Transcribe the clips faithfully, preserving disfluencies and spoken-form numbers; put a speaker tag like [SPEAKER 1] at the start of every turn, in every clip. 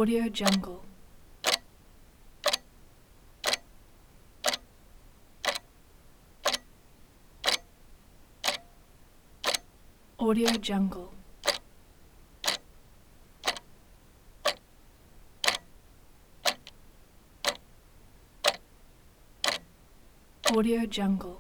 [SPEAKER 1] Audio Jungle. Audio Jungle. Audio Jungle.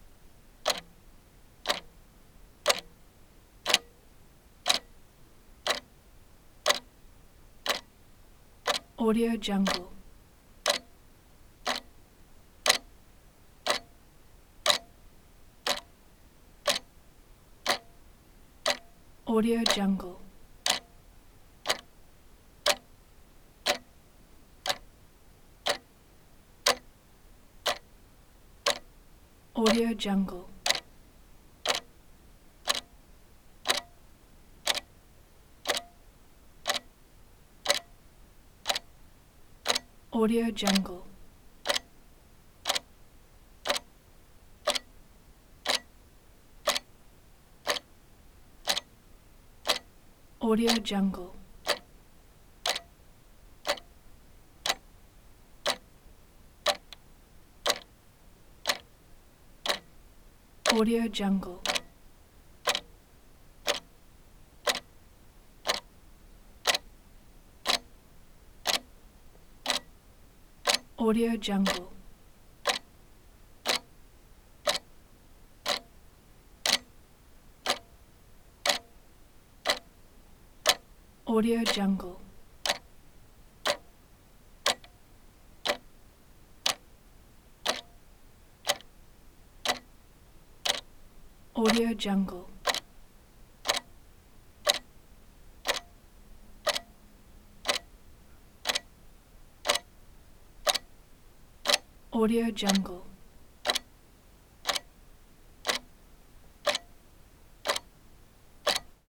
[SPEAKER 1] Audio Jungle. Audio Jungle. Audio Jungle. Audio Jungle. Audio Jungle. Audio Jungle. Audio Jungle. Audio Jungle. Audio Jungle. Audio Jungle.